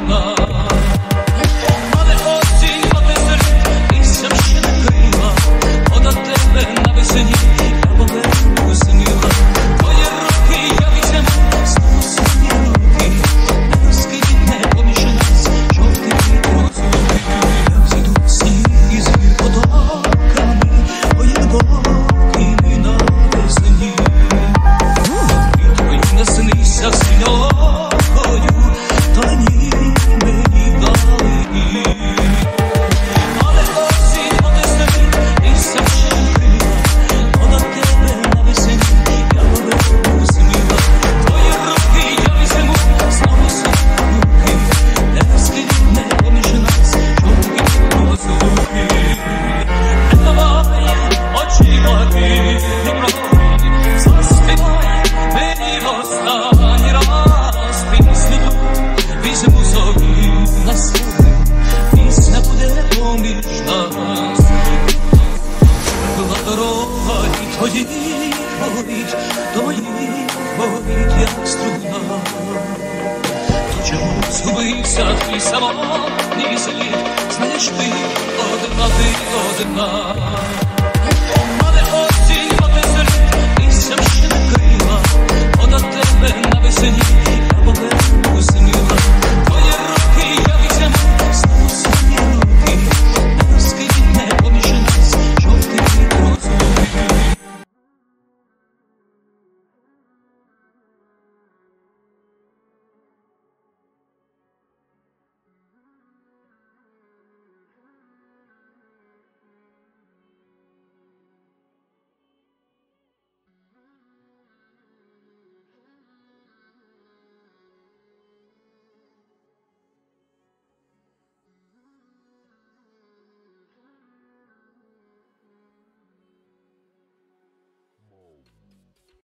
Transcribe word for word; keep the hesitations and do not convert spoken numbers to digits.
одна. Але осінь отеселить, листям ще не крила, бо до тебе навесні я повернусь мила. Твої руки я візьму, знову свої руки, не розкидне поміж нас жовтий розлуки. Я зійду в сніг із потоками, ой, глибокими навесні. І твої наснися синьокою, то мені мені дали. Але осінь отеселить, листям ще не крила, бо до тебе навесні я повернусь мила. Твої руки я візьму, знову свої руки, не розкидне поміж нас жовтий розлуки. Давай очима гімною, заспівай мені в останній раз пісню ту, візьму собі на слухи, пісня буде поміж нас. Була дорога і твої болить, до моїх болить, як струна. То чому згубився твій самотній слід, знаєш ти одна, ти одна.